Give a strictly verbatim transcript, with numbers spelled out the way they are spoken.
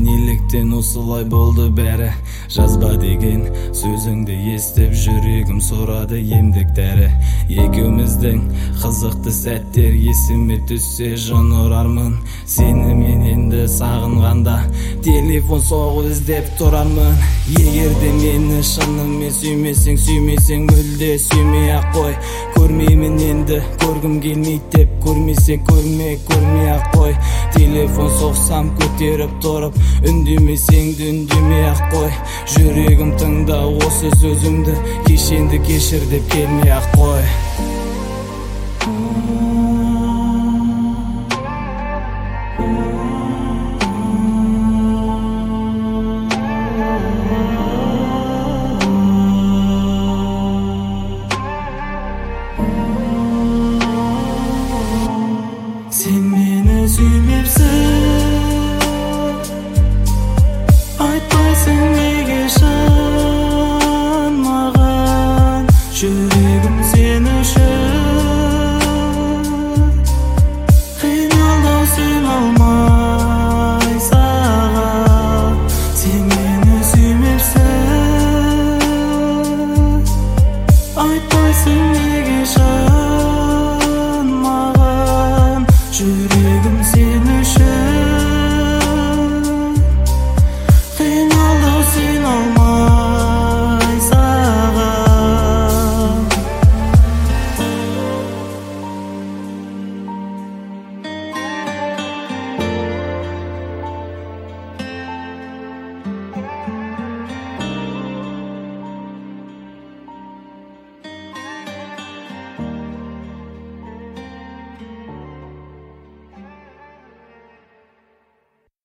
неліктен осылай болды бәрі? Жазба деген сөзіңді естіп жүрегім сұрады емдік дәрі. Екеуміздің қызықты сәттер есіме түссе жан ұрармын. Сені мен енді сағынғанда телефон соғып іздеп тұрармын. Егер де мені шынымен сүймесең, сүймесең мүлде сүймей ақ қой. Көрмеймін енді, көргім келмейді деп, көрмесең көрме, көрмей ақ қой. Телефон соқсам көтеріп тұрып, үндемесең де үндемей ақ қой. Жүрегім тыңда осы сөзімді, кешенді кешір деп келмей ақ қой. Сен мені сүймепсің, айтпайсың неге шын маған. Жүрегім сен үшін қиналдау сен алмай саған. Сен мені сүймепсің, айтпайсың неге шын маған. Жүрегім